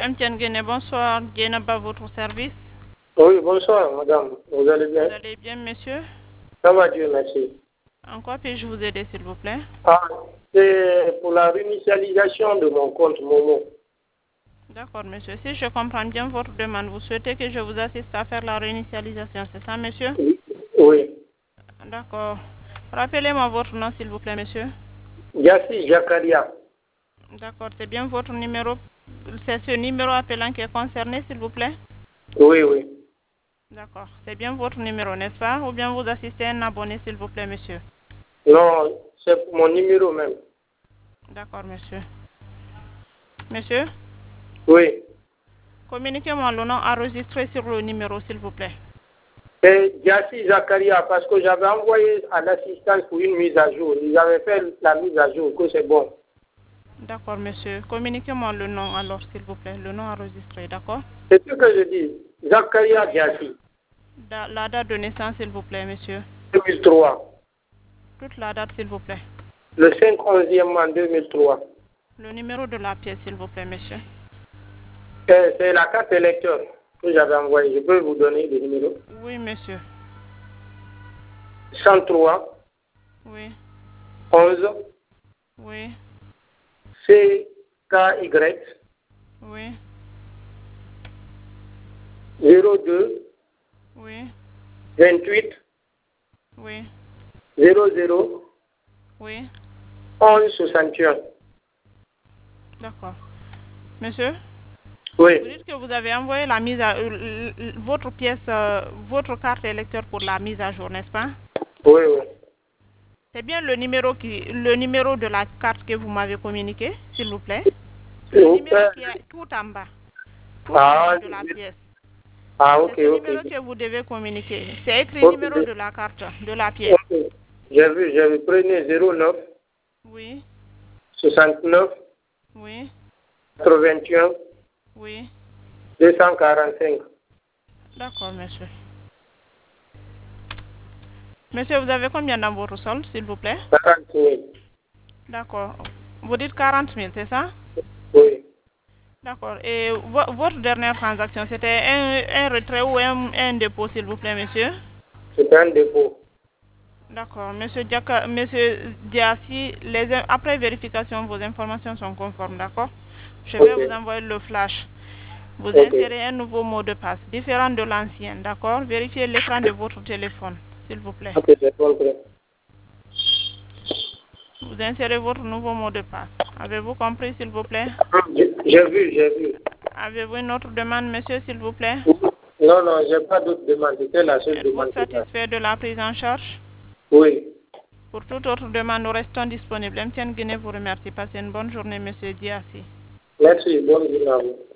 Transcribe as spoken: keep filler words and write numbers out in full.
M T N Guinée, bonsoir. Dienaba, votre service. Oui, bonsoir, madame. Vous allez bien? Vous allez bien, monsieur? Ça va, Dieu merci. En quoi puis-je vous aider, s'il vous plaît? Ah, c'est pour la réinitialisation de mon compte Momo. D'accord, monsieur. Si je comprends bien votre demande, vous souhaitez que je vous assiste à faire la réinitialisation, c'est ça, monsieur? Oui. Oui. D'accord. Rappelez-moi votre nom, s'il vous plaît, monsieur. Yassi Jakaria. D'accord, c'est bien votre numéro. C'est ce numéro appelant qui est concerné, s'il vous plaît? Oui, oui. D'accord. C'est bien votre numéro, n'est-ce pas? Ou bien vous assistez à un abonné, s'il vous plaît, monsieur? Non, c'est mon numéro même. D'accord, monsieur. Monsieur? Oui. Communiquez-moi le nom enregistré sur le numéro, s'il vous plaît. C'est Yassi Zakaria parce que j'avais envoyé à l'assistance pour une mise à jour. Ils avaient fait la mise à jour, que c'est bon. D'accord, monsieur. Communiquez-moi le nom alors, s'il vous plaît. Le nom enregistré, d'accord? C'est ce que je dis. Zakaria Yassi. Da- La date de naissance, s'il vous plaît, monsieur. deux mille trois. Toute la date, s'il vous plaît. Le cinq onzième en deux mille trois. Le numéro de la pièce, s'il vous plaît, monsieur. C'est c'est la carte électeur que j'avais envoyée. Je peux vous donner le numéro? Oui, monsieur. cent trois. Oui. onze. Oui. C K Y. Oui. zéro deux. Oui. vingt-huit. Oui. zéro zéro. Oui. onze soixante et un. D'accord. Monsieur? Oui. Vous dites que vous avez envoyé la mise à euh, votre pièce, euh, votre carte électeur pour la mise à jour, n'est-ce pas? Oui, oui. C'est bien le numéro qui, le numéro de la carte que vous m'avez communiqué, s'il vous plaît. Le Vous numéro faites- qui est tout en bas, tout en Ah, bas de la pièce. ah, C'est ok, ce ok. numéro que vous devez communiquer. C'est écrit Ok. numéro de la carte, de la pièce. Ok. J'ai vu, j'ai vu. Prenez zéro neuf. Oui, soixante-neuf. oui, quatre-vingt-un. oui. deux cent quarante-cinq. D'accord, monsieur. Monsieur, vous avez combien dans votre solde, s'il vous plaît? quarante mille. D'accord. Vous dites quarante mille, c'est ça? Oui. D'accord. Et vo- votre dernière transaction, c'était un, un retrait ou un, un dépôt, s'il vous plaît, monsieur? C'est un dépôt. D'accord. Monsieur Diaka, monsieur Diassi, les, après vérification, vos informations sont conformes, d'accord? Je vais Ok. vous envoyer le flash. Vous Ok. insérez un nouveau mot de passe, différent de l'ancien, d'accord? Vérifiez l'écran de votre téléphone, s'il vous plaît. Ok, j'ai compris. Vous insérez votre nouveau mot de passe. Avez-vous compris, s'il vous plaît? J'ai j'ai vu, j'ai vu. Avez-vous une autre demande, monsieur, s'il vous plaît? Non, non, j'ai pas d'autres demandes. C'était la seule Êtes-vous demande que j'ai. satisfait de la prise en charge? Oui. Pour toute autre demande, nous restons disponibles. M T N Guinée vous remercie. Passez une bonne journée, monsieur Diassi. Merci. Bonne journée à vous.